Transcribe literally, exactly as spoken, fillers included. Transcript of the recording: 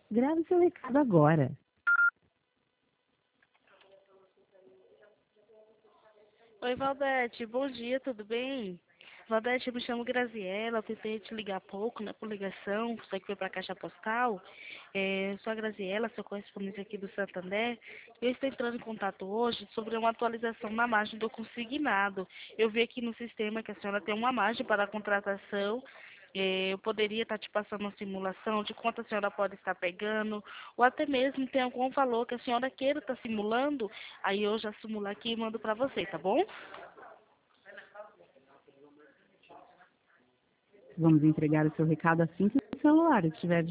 Grave seu recado agora. Oi, Valdete, bom dia, tudo bem? Valdete, eu me chamo Graziela, eu tentei te ligar há pouco, né, por ligação, só que foi para a caixa postal. É, sou a Graziela, sou correspondente aqui do Santander. Eu estou entrando em contato hoje sobre uma atualização na margem do consignado. Eu vi aqui no sistema que a senhora tem uma margem para a contratação. É, eu poderia estar te passando uma simulação de quanto a senhora pode estar pegando, ou até mesmo tem algum valor que a senhora queira estar simulando, aí eu já simulo aqui e mando para você, tá bom? Vamos entregar o seu recado assim que o celular estiver